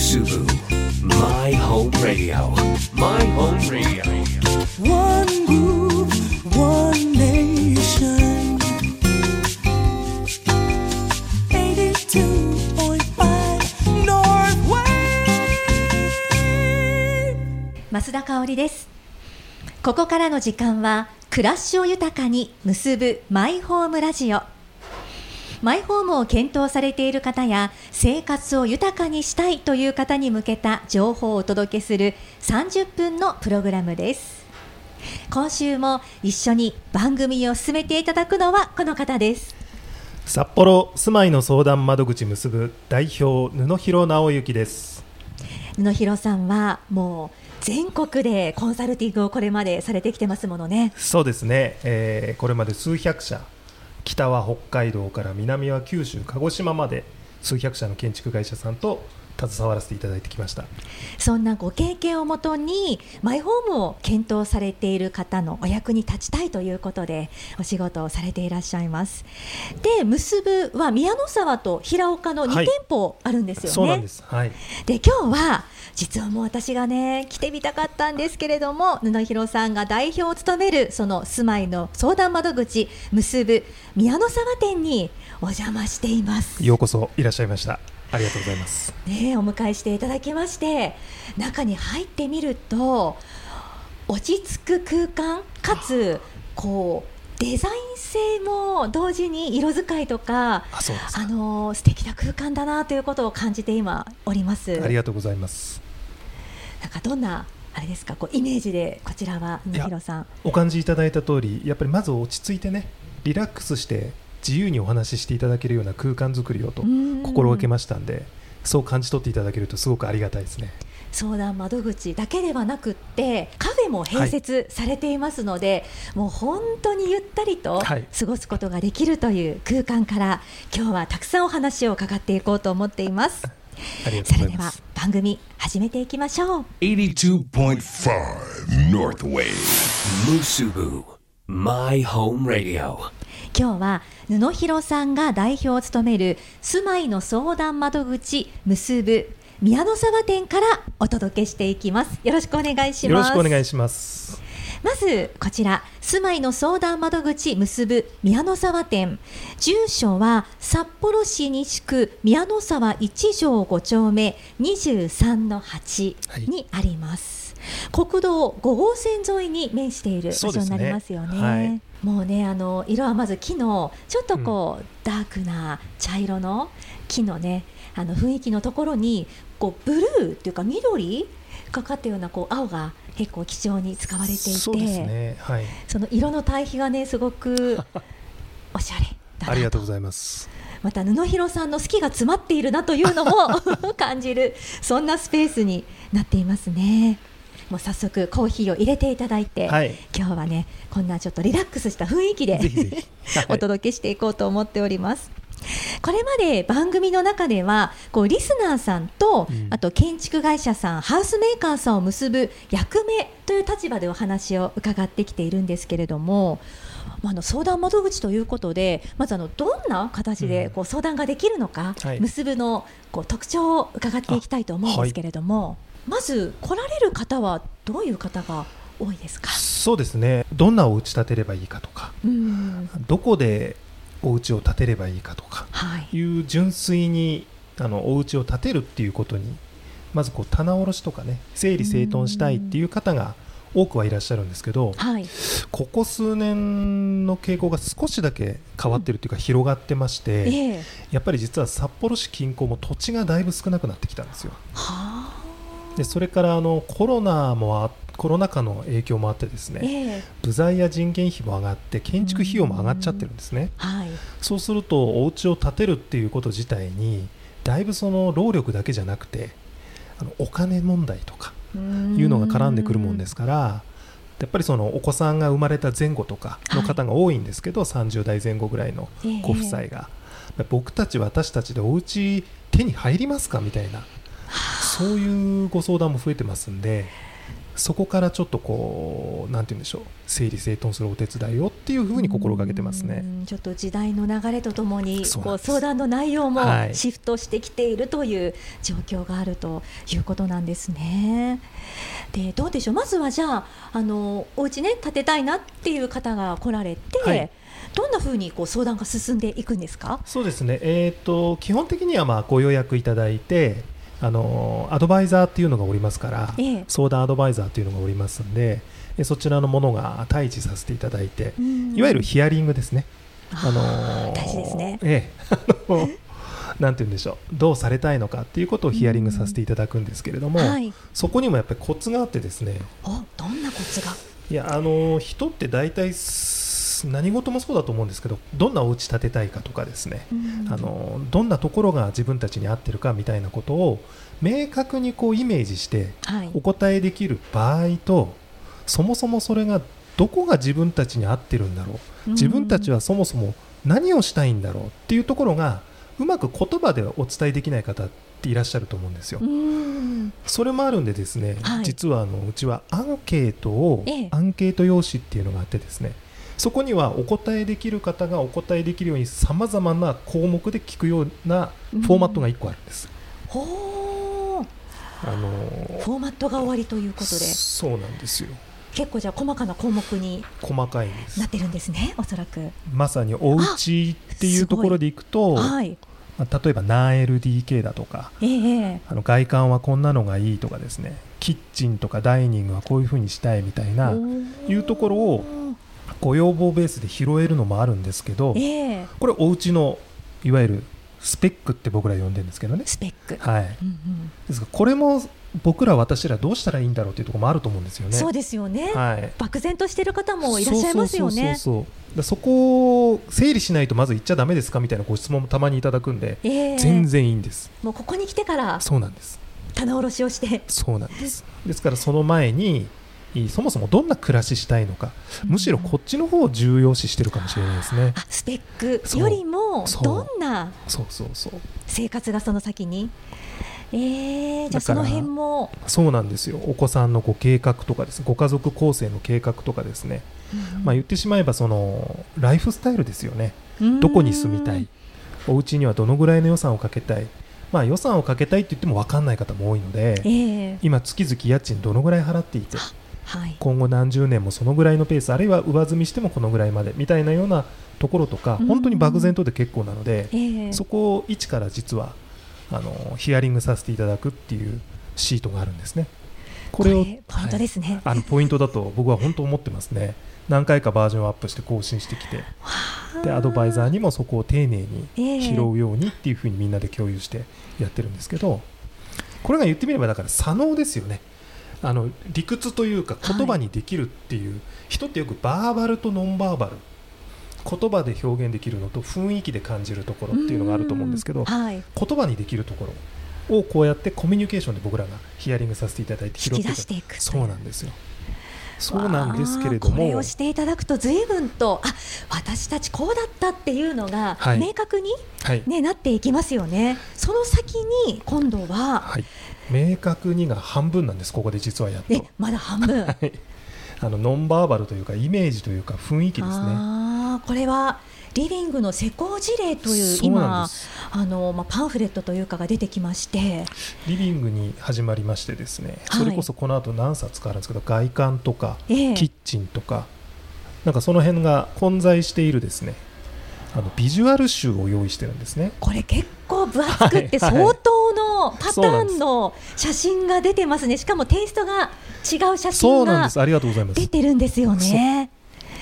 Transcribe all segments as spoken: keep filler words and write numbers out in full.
Musubu My Home Radio My Home Radio One groove, one nation eighty-two point five North Wave 増田香織です。ここからの時間は暮らしを豊かに結ぶマイホームラジオ。マイホームを検討されている方や生活を豊かにしたいという方に向けた情報をお届けするさんじゅっぷんのプログラムです。今週も一緒に番組を進めていただくのはこの方です。 札幌住まいの相談窓口結ぶ代表布広直之です。 布広さんはもう全国でコンサルティングをこれまでされてきてますものね。 そうですね、えー、これまで数百社、北は北海道から南は九州鹿児島まで数百社の建築会社さんと携わらせていただいてきました。 そんなご経験をもとにマイホームを検討されている方のお役に立ちたいということでお仕事をされていらっしゃいます。で、結ぶは宮の沢と平岡のに店舗あるんですよね。 そうなんです、はい、 で今日は実はもう私がね来てみたかったんですけれども、布広さんが代表を務めるその住まいの相談窓口結ぶ宮の沢店にお邪魔しています。 ようこそいらっしゃいました。ありがとうございます、 ね、お迎えしていただきまして、中に入ってみると落ち着く空間かつこうデザイン性も同時に色使いとか、 あ、そうですか。 あの素敵な空間だなということを感じて今おります。 ありがとうございます。 なんかどんなあれですか、こうイメージでこちらは布広さんお感じいただいた通り、やっぱりまず落ち着いてね、リラックスして自由にお話ししていただけるような空間づくりをと心がけましたんで、そう感じ取っていただけるとすごくありがたいですね。 相談窓口だけではなくってカフェも併設されていますので、はい、もう本当にゆったりと過ごすことができるという空間から、はい、今日はたくさんお話を伺っていこうと思っています。 ありがとうございます。 それでは番組始めていきましょう。 エイティツーポイントファイブ North Wave Musubu My Home Radio。 今日は布広さんが代表を務める住まいの相談窓口結ぶ宮の沢店からお届けしていきます。よろしくお願いします。 よろしくお願いします。 まずこちら住まいの相談窓口結ぶ宮の沢店、住所は札幌市西区宮の沢いち条ご丁目にじゅうさんのはちにあります、はい、国道ご号線沿いに面している場所になりますよね。はい、もうね、あの色はまず木のちょっとこう、うん、ダークな茶色の木のね、あの雰囲気のところにこうブルーっていうか緑かかったようなこう青が結構貴重に使われていて、 そうですね、はい、 その色の対比がねすごくおしゃれだなと。 ありがとうございます。 また布広さんの好きが詰まっているなというのも感じるそんなスペースになっていますね。もう早速コーヒーを入れていただいて、はい、今日はねこんなちょっとリラックスした雰囲気でぜひぜひ、はい、お届けしていこうと思っております。これまで番組の中ではこうリスナーさんと、うん、あと建築会社さん、ハウスメーカーさんを結ぶ役目という立場でお話を伺ってきているんですけれども、あの相談窓口ということでまずあのどんな形でこう相談ができるのか、うん、はい、結ぶのこう特徴を伺っていきたいと思うんですけれども、はい、まず来られる方はどういう方が多いですか？ そうですね、どんなお家建てればいいかとか、うん、どこでお家を建てればいいかとかいう純粋にあのお家を建てるっていうことにまずこう棚卸しとかね、整理整頓したいっていう方が多くはいらっしゃるんですけど、はい、ここ数年の傾向が少しだけ変わってるというか広がってまして、うん、えー、やっぱり実は札幌市近郊も土地がだいぶ少なくなってきたんですよ。はあ、でそれからあのコロナもあコロナ禍の影響もあってですね、えー、部材や人件費も上がって建築費用も上がっちゃってるんですね。はい、そうするとお家を建てるっていうこと自体にだいぶその労力だけじゃなくてあのお金問題とかいうのが絡んでくるもんですから、やっぱりそのお子さんが生まれた前後とかの方が多いんですけど、はい、さんじゅう代前後ぐらいのご夫妻が、えー、僕たち私たちでお家手に入りますかみたいな、そういうご相談も増えてますんで、 そこからちょっとこうなんて言うんでしょう、整理整頓するお手伝いをっていうふうに心がけてますね。 ちょっと時代の流れとともにこう相談の内容もシフトしてきているという状況があるということなんですね。でどうでしょう、まずはじゃあ、あのお家ね建てたいなっていう方が来られて、はい、どんなふうにこう相談が進んでいくんですか？ そうですね、えー、と基本的にはまあご予約いただいて、あのアドバイザーっていうのがおりますから、ええ、相談アドバイザーっていうのがおりますんで、そちらのものが対峙させていただいて、いわゆるヒアリングですね。 あの大事ですね。 ええ、あのなんて言うんでしょう、どうされたいのかっていうことをヒアリングさせていただくんですけれども、はい、そこにもやっぱりコツがあってですね。 お、どんなコツが？ いや、あの人って大体何事もそうだと思うんですけど、どんなお家建てたいかとかですね、あのどんなところが自分たちに合ってるかみたいなことを明確にこうイメージしてお答えできる場合と、はい、そもそもそれがどこが自分たちに合ってるんだろう、自分たちはそもそも何をしたいんだろうっていうところがうまく言葉でお伝えできない方っていらっしゃると思うんですよ。それもあるんでですね、はい、実はあのうちはアンケートを、ええ、アンケート用紙っていうのがあってですね、そこにはお答えできる方がお答えできるようにさまざまな項目で聞くようなフォーマットがいっこあるんです。 ほー、あのー、フォーマットが終わりということで。 そうなんですよ。 結構じゃあ細かな項目に細かいんですなってるんですね、おそらく。 まさにお家っていうところでいくと、はい、まあ、例えば何 エルディーケー だとか、えー、あの外観はこんなのがいいとかですね、キッチンとかダイニングはこういう風にしたいみたいないうところをご要望ベースで拾えるのもあるんですけど、えー、これお家のいわゆるスペックって僕ら呼んでるんですけどね。 スペック、 はい、うんうん、ですがこれも僕ら私らどうしたらいいんだろうというところもあると思うんですよね。 そうですよね、はい、漠然としている方もいらっしゃいますよね。 そうそうそうそう、だそこを整理しないとまず言っちゃダメですかみたいなご質問もたまにいただくんで、えー、全然いいんです。 もうここに来てからそうなんです、 棚卸しをして。 そうなんです。ですからその前にそもそもどんな暮らししたいのか、むしろこっちの方を重要視してるかもしれないですね、うん、あスペックよりもどんな生活がその先に、えー、じゃあその辺もそうなんですよ。お子さんのご計画とかですね、ご家族構成の計画とかですね、うん、まあ、言ってしまえばそのライフスタイルですよね。どこに住みたい、お家にはどのぐらいの予算をかけたい、まあ、予算をかけたいって言っても分かんない方も多いので、えー、今月々家賃どのぐらい払っていて、はい、今後何十年もそのぐらいのペース、あるいは上積みしてもこのぐらいまでみたいなようなところとか、本当に漠然とで結構なので、えー、そこを一から実はあのヒアリングさせていただくっていうシートがあるんですね。これをこれポイントですね、はい、 あのポイントだと僕は本当思ってますね。何回かバージョンアップして更新してきて、でアドバイザーにもそこを丁寧に拾うようにっていうふうにみんなで共有してやってるんですけど、これが言ってみればだから左脳ですよね。あの理屈というか言葉にできるっていう、はい、人ってよくバーバルとノンバーバル、言葉で表現できるのと雰囲気で感じるところっていうのがあると思うんですけど、はい、言葉にできるところをこうやってコミュニケーションで僕らがヒアリングさせていただいて拾っていく、引き出していく。そうなんですよ。そうなんですけれども、 これをしていただくと随分とあ私たちこうだったっていうのが明確に、はいね、なっていきますよね。その先に今度は、はい、 明確にが半分なんです。ここで実はやっとえまだ半分、はい、 あのノンバーバルというかイメージというか雰囲気ですね。 あこれはリビングの施工事例という今あの、まあ、パンフレットというかが出てきまして、 リビングに始まりましてですね、それこそこの後何冊かあるんですけど、外観とか、えー、キッチンとかなんかその辺が混在しているですね、あのビジュアル集を用意してるんですね。 これ結構分厚くって相当のパターンの写真が出てますね。しかもテイストが違う写真が出てるんですよね。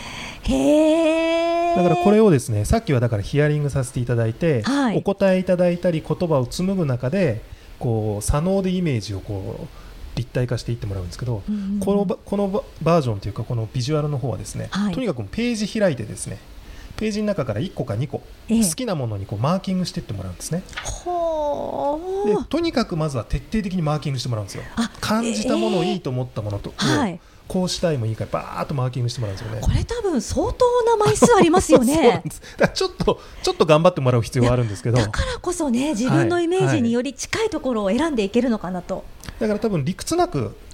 へだからこれをですね、さっきはだからヒアリングさせていただいて、はい、お答えいただいたり言葉を紡ぐ中でこう左脳でイメージをこう立体化していってもらうんですけど、うんうん、このこのバージョンというかこのビジュアルの方はですね、はい、とにかくページ開いてですね、ページの中からいっこかにこ、ええ、好きなものにこうマーキングしていってもらうんですね。ほーでとにかくまずは徹底的にマーキングしてもらうんですよ。感じたもの、いいと思ったものと、はい、こうしたいもいいからバーッとマーキングしてもらうんですよね。 これ多分相当な枚数ありますよね。そうなんです。 だからちょっとちょっと頑張ってもらう必要はあるんですけど、 だからこそね、自分のイメージにより近いところを選んでいけるのかなと、 はいはい、だから多分理屈なく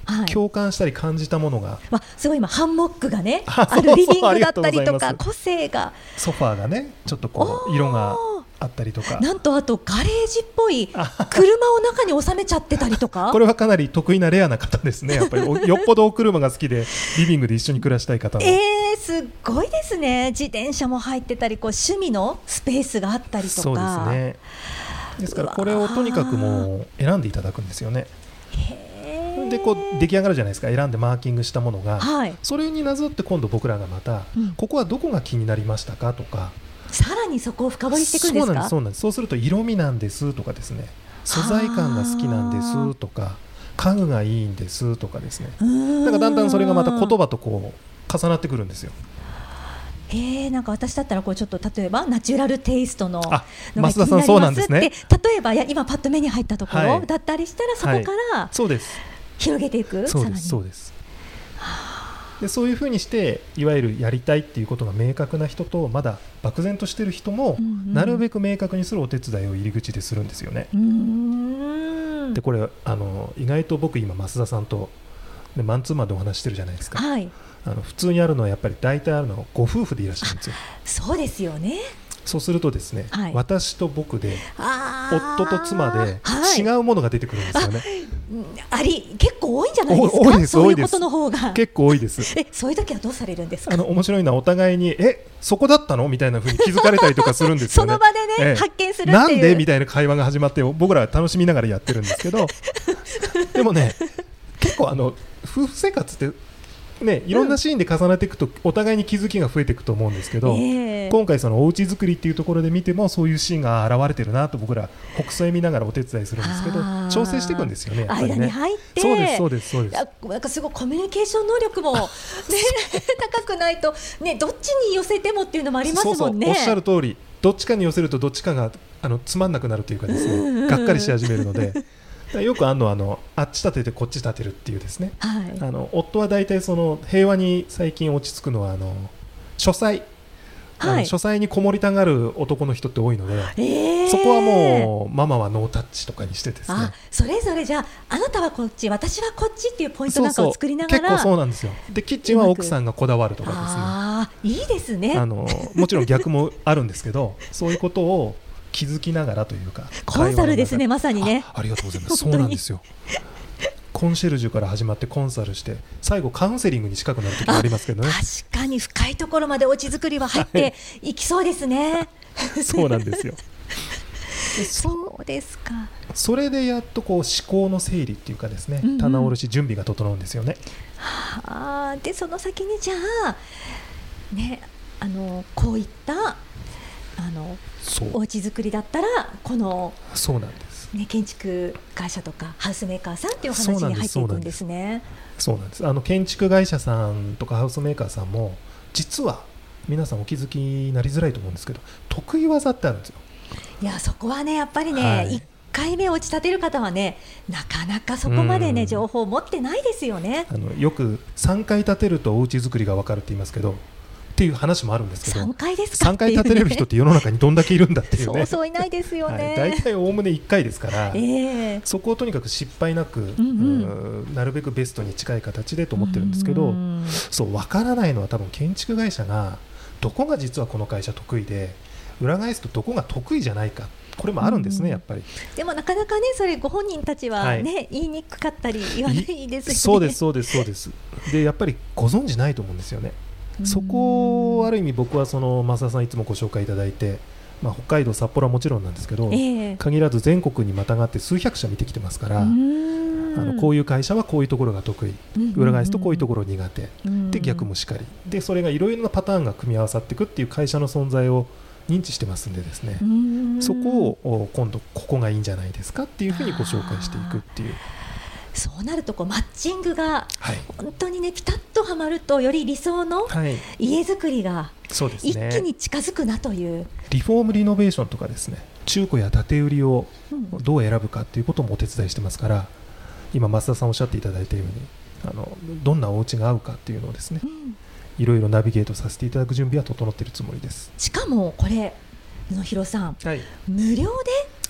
はい、 共感したり感じたものが、 まあ、すごい今ハンモックがねあるリビングだったりとか個性がソファーがねちょっとこう色があったりとか、 なんとあとガレージっぽい車を中に収めちゃってたりとかこれはかなり得意なレアな方ですね。やっぱりよっぽどお車が好きでリビングで一緒に暮らしたい方のえー、すごいですね。自転車も入ってたりこう趣味のスペースがあったりとか。 そうですね。ですからこれをとにかくもう選んでいただくんですよね。 へでこう出来上がるじゃないですか。選んでマーキングしたものが、 はい、 それになぞって今度僕らがまた、うん、ここはどこが気になりましたかとか、 さらにそこを深掘りしていくんですか。 そうなんです、そうなんです。そうすると色味なんですとかですね、素材感が好きなんですとか、家具がいいんですとかですね、なんかだんだんそれがまた言葉とこう重なってくるんですよ。 えー、なんか私だったらこうちょっと例えばナチュラルテイストののが気になりますって、 増田さんそうなんですね。 例えばや今パッと目に入ったところだったりしたら、そこからそうです広げていく。 そうですそうです。でそういうふうにしていわゆるやりたいっていうことが明確な人とまだ漠然としている人も、うんうん、なるべく明確にするお手伝いを入り口でするんですよね。うーんでこれあの意外と僕今増田さんと、ね、マンツーマンでお話してるじゃないですか、はい、あの普通にあるのはやっぱり大体あるのはご夫婦でいらっしゃるんですよ。 そうですよね。 そうするとですね、はい、私と僕で夫と妻で違うものが出てくるんですよね。 あ, あり結構多いんじゃないですか。 多いです、 そういうことの方が結構多いです。 えそういう時はどうされるんですか。 あの面白いのはお互いにえそこだったのみたいな風に気づかれたりとかするんですよね。 その場でね、ええ、発見するっていうなんでみたいな会話が始まって僕らは楽しみながらやってるんですけどでもね結構あの夫婦生活ってね、いろんなシーンで重ねていくとお互いに気づきが増えていくと思うんですけど、えー、今回そのおうち作りっていうところで見てもそういうシーンが現れてるなと僕ら北斎見ながらお手伝いするんですけど調整していくんですよね。やっぱりね間に入ってそうですそうですそうです。 なんかすごいコミュニケーション能力も、ね、高くないと、ね、どっちに寄せてもっていうのもありますもんね。 そうそうおっしゃる通りどっちかに寄せるとどっちかがあのつまんなくなるというかですねがっかりし始めるのでよくあのあのあっち立ててこっち立てるっていうですね、はい、あの夫は大体その平和に最近落ち着くのはあの書斎、はい、書斎にこもりたがる男の人って多いので、えー、そこはもうママはノータッチとかにしてですね、 あそれぞれじゃああなたはこっち私はこっちっていうポイントなんかを作りながらそうそう結構そうなんですよ。でキッチンは奥さんがこだわるとかですね、 あいいですね。 あのもちろん逆もあるんですけどそういうことを気づきながらというかコンサルですねまさにね。 あ, ありがとうございます。そうなんですよ。コンシェルジュから始まってコンサルして最後カウンセリングに近くなる時もありますけどね。 確かに深いところまでお家作りは入っていきそうですね、 はい、そうなんですよ。 そうですか。 それでやっとこう思考の整理っていうかですね、うんうん、棚卸し準備が整うんですよね。 はあ、でその先にじゃあねあのこういったあのお家作りだったらこのそうなんです、 ね、建築会社とかハウスメーカーさんっていう話に入っていくんですね。 そうなんです。あの建築会社さんとかハウスメーカーさんも実は皆さんお気づきになりづらいと思うんですけど得意技ってあるんですよ。 いやそこはねやっぱりね、はい、いっかいめお家建てる方はねなかなかそこまでね情報を持ってないですよね。 あのよくさんかい建てるとお家作りが分かるって言いますけどっていう話もあるんですけどさんかいですかさんかい建てれる人って世の中にどんだけいるんだっていうねそうそういないですよね、 はい、大体おおむねいっかいですから、 えー、 そこをとにかく失敗なく、うんうん、なるべくベストに近い形でと思ってるんですけど、うん、そう分からないのは多分建築会社がどこが実はこの会社得意で裏返すとどこが得意じゃないかこれもあるんですね、うん、やっぱり。でもなかなかねそれご本人たちはね、はい、言いにくかったり言わないですよね。 そうですそうですそうです。でやっぱりご存じないと思うんですよね。そこをある意味僕はその増田さんいつもご紹介いただいて、まあ、北海道札幌はもちろんなんですけど、えー、限らず全国にまたがって数百社見てきてますからあのこういう会社はこういうところが得意、裏返すとこういうところ苦手で逆もしかりでそれがいろいろなパターンが組み合わさっていくっていう会社の存在を認知してますんでですね、そこを今度ここがいいんじゃないですかっていうふうにご紹介していくっていう。 そうなるとこうマッチングが本当にねピタッとはまるとより理想の家づくりが一気に近づくなという、はい、 リフォームリノベーションとかですね中古や建て売りをどう選ぶかっていうこともお手伝いしてますから、うん、今増田さんおっしゃっていただいたようにあのどんなお家が合うかっていうのをですね、うん、いろいろナビゲートさせていただく準備は整っているつもりです。 しかもこれ野広さん、はい、無料で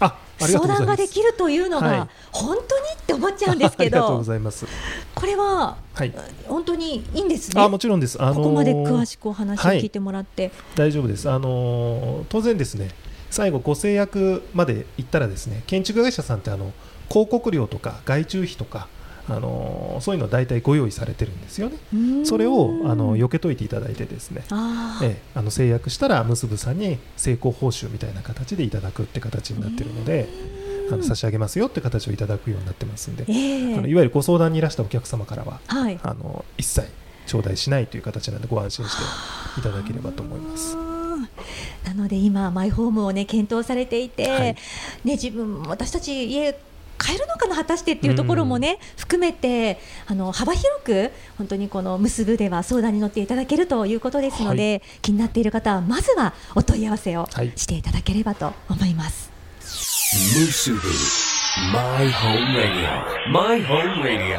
相談ができるというのが、はい、本当にって思っちゃうんですけど、 ありがとうございます。 これは、はい、本当にいいんですね。 あ、もちろんです、あのー、ここまで詳しくお話を聞いてもらって、はい、 大丈夫です。あのー、当然ですね、最後ご制約まで行ったらですね、建築会社さんってあの広告料とか外注費とか、あのー、そういうのを大体ご用意されてるんですよね。それをあの避けといていただいてですね、あ、ええ、あの制約したら結ぶさんに成功報酬みたいな形でいただくって形になってるので、あの差し上げますよって形をいただくようになってますんで、えー、あのいわゆるご相談にいらしたお客様からは、はい、あの一切頂戴しないという形なのでご安心していただければと思います。 なので今マイホームを、ね、検討されていて、はい、ね、自分私たち家買えるのかな果たしてっていうところもね、うん、含めてあの幅広く本当にこの結ぶでは相談に乗っていただけるということですので、はい、気になっている方はまずはお問い合わせをしていただければと思います。 ムスブ My Home Radio My Home Radio。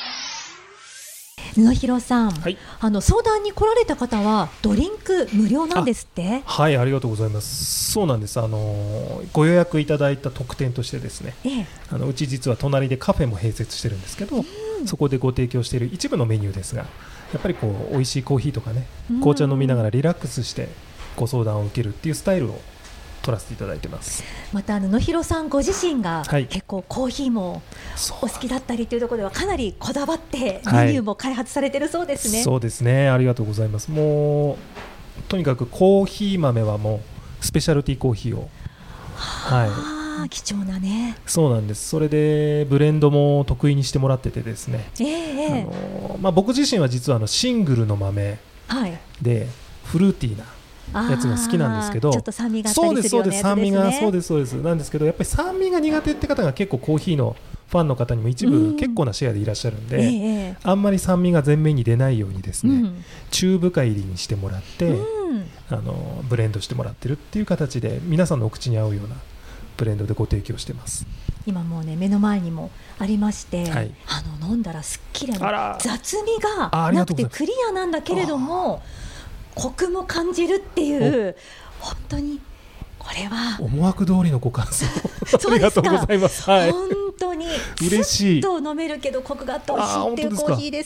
布広さん、はい、あの相談に来られた方はドリンク無料なんですって。 はい、ありがとうございます。そうなんです。あのご予約いただいた特典としてですね、ええ、あのうち実は隣でカフェも併設してるんですけど、うん、そこでご提供している一部のメニューですが、やっぱりこう美味しいコーヒーとかね、紅茶飲みながらリラックスしてご相談を受けるっていうスタイルを取らせていただいてます。 また野広さんご自身が結構コーヒーもお好きだったりというところではかなりこだわってメニューも開発されてるそうですね。 はい、そうですね、ありがとうございます。もうとにかくコーヒー豆はもうスペシャルティーコーヒーを、 はい、貴重なね。 そうなんです。それでブレンドも得意にしてもらっててですね、えーあのまあ、僕自身は実はあのシングルの豆でフルーティーなやつが好きなんですけど、 ちょっと酸味があったりするようなやつですね。 酸味がそうですそうですなんですけど、やっぱり酸味が苦手って方が結構コーヒーのファンの方にも一部結構なシェアでいらっしゃるんで、うんえー、あんまり酸味が前面に出ないようにですね、うん、中深入りにしてもらって、うん、あのブレンドしてもらってるっていう形で皆さんのお口に合うようなブレンドでご提供してます。 今もうね目の前にもありまして、はい、あの飲んだらすっきりな雑味がなくてクリアなんだけれどもコクも感じるっていう、本当にこれは思惑通りのご感想ありがとうございます。はい、 本当に嬉しい。 スッと飲めるけどコクがあって美味しいっていうコーヒーです。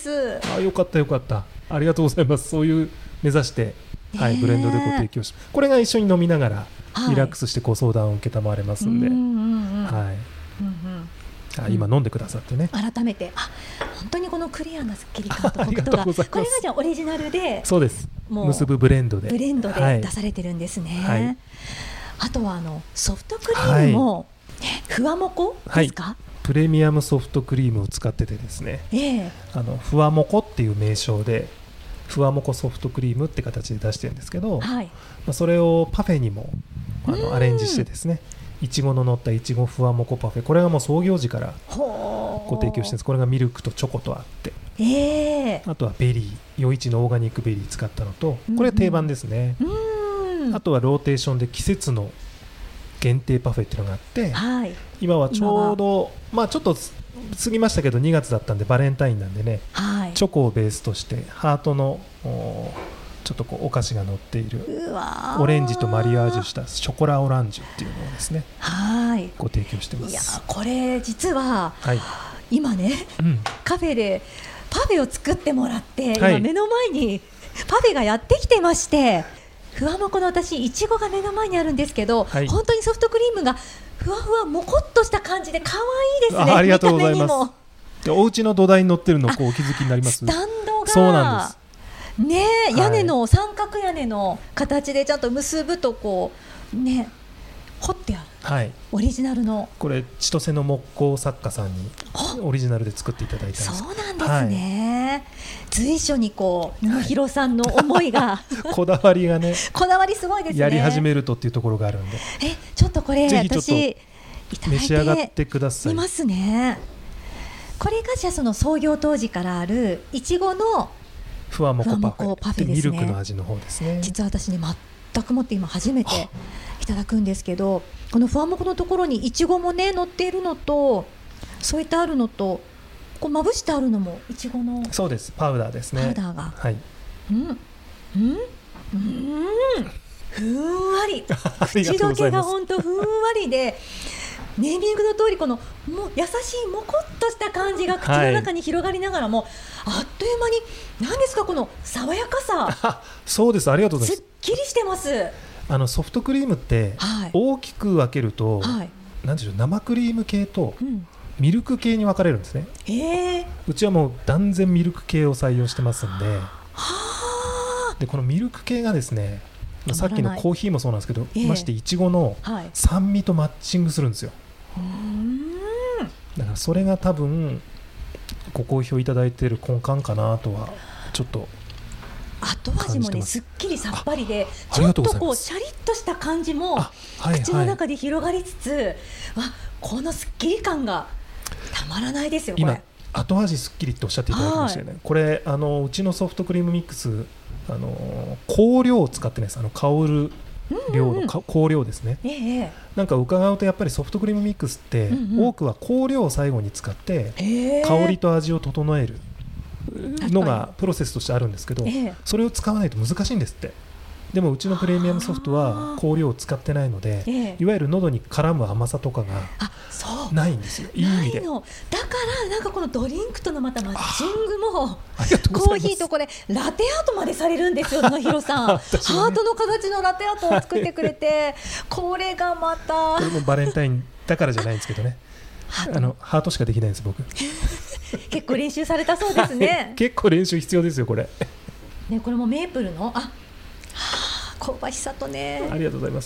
あ、よかったよかった、ありがとうございます。そういう目指して、はい、ブレンドでご提供し、これが一緒に飲みながらリラックスしてご相談を受けたまわれますんで、はい、うんうんうんはいうんうんあ今飲んでくださってね、 改めてあ本当にこのクリアなスッキリ感とコクとがこれがじゃあオリジナルで、 そうです、もう結ぶブレンドでブレンドで出されてるんですね。はい、あとはあのソフトクリームも、はい、ふわもこですか、はい、 プレミアムソフトクリームを使っててですね、えー、あのふわもこっていう名称でふわもこソフトクリームって形で出してるんですけど、はい、まあ、それをパフェにもあのアレンジしてですね、いちごの乗ったいちごふわもこパフェ、これがもう創業時からご提供してるんです。これがミルクとチョコとあって、えー、あとはベリー余市のオーガニックベリー使ったのと、これは定番ですね。うんうん、あとはローテーションで季節の限定パフェっていうのがあって、はい、今はちょうどまあちょっと過ぎましたけどにがつだったんでバレンタインなんでね、はい、チョコをベースとしてハートのちょっとこうお菓子が乗っているオレンジとマリアージュしたショコラオランジュっていうのをですね、はい、ご提供してます。 いやこれ実は、はい、今ね、うん、カフェでパフェを作ってもらって、はい、今目の前にパフェがやってきてまして、ふわもこの私いちごが目の前にあるんですけど、はい、本当にソフトクリームがふわふわもこっとした感じで可愛いですね。 あ, ありがとうございます。でお家の土台に乗ってるのこうお気づきになります？ スタンドがそうなんですね、屋根の三角屋根の形でちゃんと結ぶとこうね彫ってある、はい、オリジナルのこれ千歳の木工作家さんにオリジナルで作っていただいたんです。 そうなんですね、はい、随所にこう野広さんの思いが、はい、 こだわりがねこだわりすごいですね。 やり始めるとっていうところがあるんで、 えちょっとこれぜひちょっと私いただいて召し上がってください。 いますね。これがじゃあその創業当時からあるいちごのふわもこパフェ、パフェですね、ミルクの味の方ですね。 実は私ね全くもって今初めていただくんですけど、このふわもこのところにいちごもね乗っているのと添えてあるのとこうまぶしてあるのもいちごのそうですパウダーですね。 パウダーが、 はい、 うんうんうんふんわり口どけが本当ふんわりでネーミングの通りこのもう優しいもこっとした感じが口の中に広がりながらも、はい、あっという間に何ですかこの爽やかさ。 そうです、ありがとうございます。 すっきりしてます。あのソフトクリームって大きく分けると、はい、なんでしょう、生クリーム系とミルク系に分かれるんですね、うんえー、うちはもう断然ミルク系を採用してますんで、はでこのミルク系がですね、さっきのコーヒーもそうなんですけど、えー、ましていちごの酸味とマッチングするんですよ、はい、だからそれが多分ご好評いただいている根幹かなとはちょっと後味もねすっきりさっぱりで、ちょっとこうシャリッとした感じも口の中で広がりつつ、はいはい、わこのすっきり感がたまらないですよ。これ今後味すっきりっておっしゃっていただきましたよね、はい、これあのうちのソフトクリームミックスあの香料を使ってないです。あの香る量の、うんうん、香料ですね、ええ、なんか伺うとやっぱりソフトクリームミックスって、うんうん、多くは香料を最後に使って、えー、香りと味を整えるのがプロセスとしてあるんですけど、ええ、それを使わないと難しいんですって。でもうちのプレミアムソフトは香料を使ってないので、ええ、いわゆる喉に絡む甘さとかがないんですよ。いい意味で。のだからなんかこのドリンクとのまたマッチングもコーヒーとこれラテアートまでされるんですよ野広さん、ね、ハートの形のラテアートを作ってくれてこれがまたこれもバレンタインだからじゃないんですけどねあのハートしかできないんです僕結構練習されたそうですね結構練習必要ですよこれね。これもメープルのあ香ばしさとね、 ありがとうございます。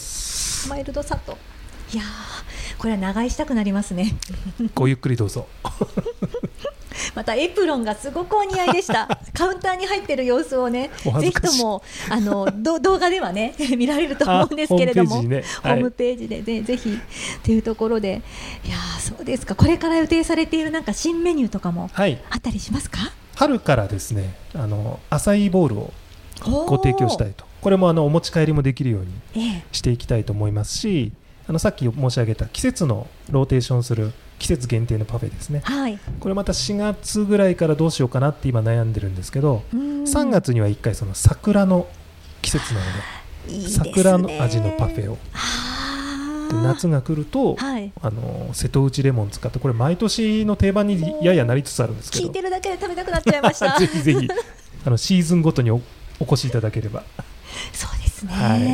マイルドさと、いやこれは長居したくなりますねごゆっくりどうぞまたエプロンがすごくお似合いでしたカウンターに入っている様子をねぜひともあの動画ではね見られると思うんですけれども、ホームページ、ねはい、ホームページで、ね、ぜひというところで、いやそうですか。これから予定されているなんか新メニューとかもあったりしますか？はい、 春からですね、あのアサイーボールをご提供したいと。これもあのお持ち帰りもできるようにしていきたいと思いますし、あのさっき申し上げた季節のローテーションする季節限定のパフェですね、はい、これまたしがつぐらいからどうしようかなって今悩んでるんですけど、さんがつにはいっかいその桜の季節なので、いいですね、桜の味のパフェをで夏が来ると、はい、あの瀬戸内レモン使ってこれ毎年の定番にややなりつつあるんですけど、 聞いてるだけで食べたくなっちゃいましたぜひぜひあのシーズンごとに お, お越しいただければ。 そうですね、はい、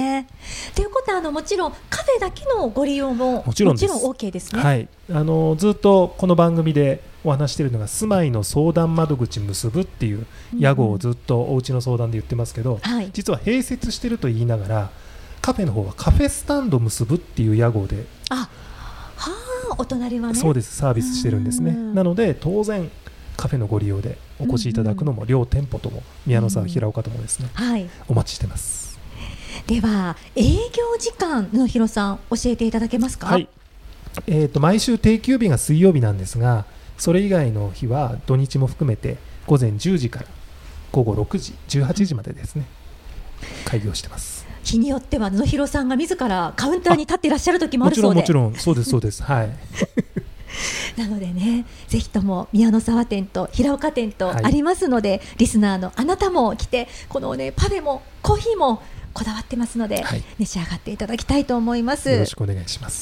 ということはあのもちろんカフェだけのご利用ももちろん OK ですね、 はい、あのずっとこの番組でお話しているのが住まいの相談窓口結ぶっていう屋号をずっとおうちの相談で言ってますけど、うんうん、実は併設していると言いながらカフェの方はカフェスタンド結ぶっていう屋号で、 あはあお隣はねそうですサービスしてるんですね。なので当然カフェのご利用でお越しいただくのも両店舗とも宮の沢平岡ともですね、はい、お待ちしてます。 では営業時間の広さん教えていただけますか？ はい、えーと、毎週定休日が水曜日なんですが、それ以外の日は土日も含めて午前じゅうじから午後ろくじじゅうはちじまでですね開業してます。 日によっては野広さんが自らカウンターに立っていらっしゃる時もあるそうで、 もちろんもちろんそうですそうですはいなのでね、ぜひとも宮の沢店と平岡店とありますので、はい、リスナーのあなたも来てこの、ね、パフェもコーヒーもこだわってますので、はい、召し上がっていただきたいと思います。 よろしくお願いします。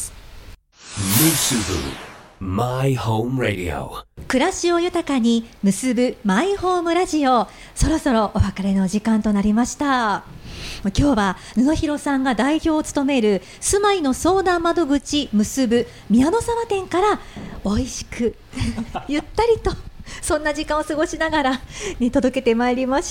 マイホームラジオ、 暮らしを豊かに結ぶマイホームラジオ、そろそろお別れの時間となりました。今日は布広さんが代表を務める住まいの相談窓口結ぶ宮の沢店から美味しくゆったりとそんな時間を過ごしながら、ね、届けてまいりました。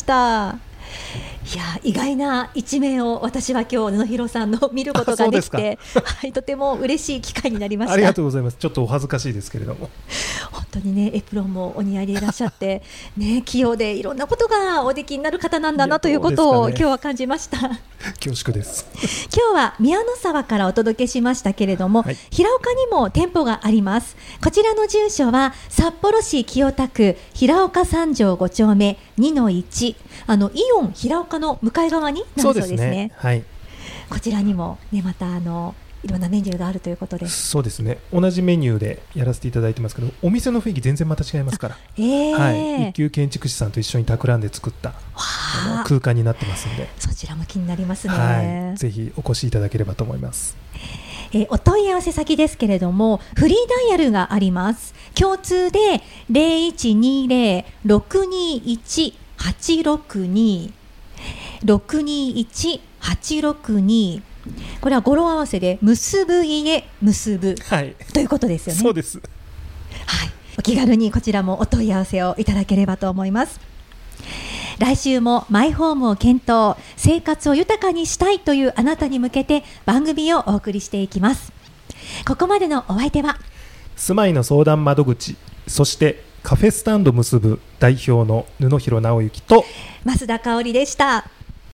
いや意外な一面を私は今日布広さんの見ることができて、はい、とても嬉しい機会になりました。 ありがとうございます。ちょっとお恥ずかしいですけれども、 本当にねエプロンもお似合いでいらっしゃって、ね、器用でいろんなことがおできになる方なんだなということを今日は感じました。 恐縮です。 今日は宮の沢からお届けしましたけれども、はい、平岡にも店舗があります。こちらの住所は札幌市清田区平岡三条ご丁目 にのいち、 あのイオン平岡の向かい側になるそうですね。そうですね、はい、こちらにも、ね、またあのいろんなメニューがあるということです。 そうですね、同じメニューでやらせていただいてますけど、お店の雰囲気全然また違いますから、えーはい、一級建築士さんと一緒に企んで作ったあの空間になってますので、 そちらも気になりますね、 はい、ぜひお越しいただければと思います。 えー、お問い合わせ先ですけれども、フリーダイヤルがあります。共通で ゼロいちにゼロ ろくにいち はちろくに ろくにいち はちろくに、これは語呂合わせで結ぶ家結ぶ、はい、ということですよね。 そうです、 はい、お気軽にこちらもお問い合わせをいただければと思います。来週もマイホームを検討、生活を豊かにしたいというあなたに向けて番組をお送りしていきます。ここまでのお相手は住まいの相談窓口、そしてカフェスタンド結ぶ代表の布広直之と増田香織でした。